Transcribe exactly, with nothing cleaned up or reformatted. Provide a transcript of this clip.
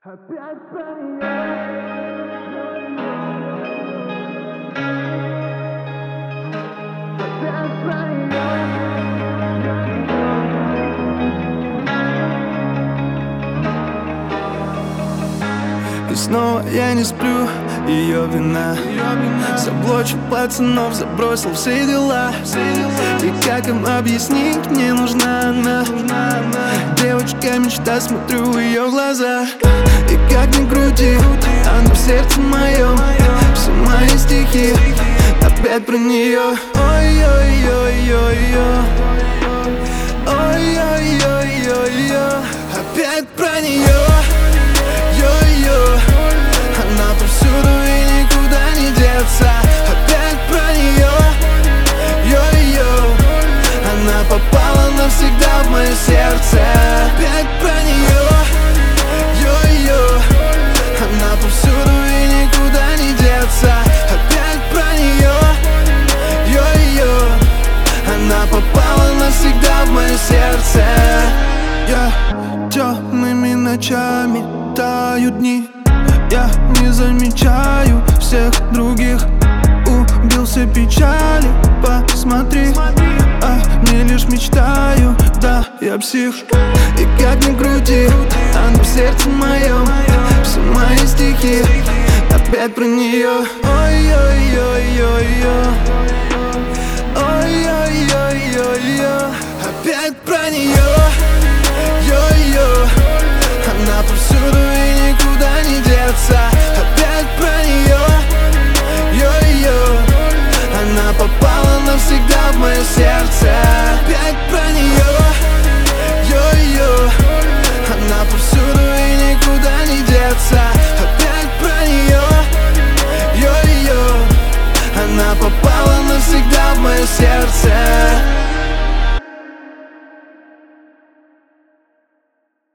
Опять про неё. Опять про неё. И снова я не сплю, ее вина, заблочил пацанов, забросил все дела. И как им объяснить, мне нужна она. Девочка мечта, смотрю в ее глаза. И как ни крути, она в сердце моем. Все мои стихи опять про нее. Ой-ой-ой-ой-ой, ой-ой-ой-ой-ой, опять про нее. Йо-йо, она повсюду и никуда не деться. Опять про нее. Йо-йо, она попала навсегда в мое сердце. Опять про нее. Йо-йо, она повсюду и никуда не деться. Опять про нее. Йо-йо, она попала навсегда в мое сердце. Я темными ночами тают дни, я не замечаю всех других. Убился печали, посмотри, а не лишь мечтаю, да, я псих. И как ни крути, она в сердце моем. Все мои стихи опять про нее. Ой-ой-ой-ой-ой, ой-ой-ой-ой-ой, опять про нее. Йо-йо, она повсюду и никуда не деться. Опять про нее. Йо-йо, она попала навсегда в мое сердце. Опять про нее. Йо-йо, она повсюду и никуда не деться. Опять про нее. Йо-йо, она попала навсегда в мое сердце.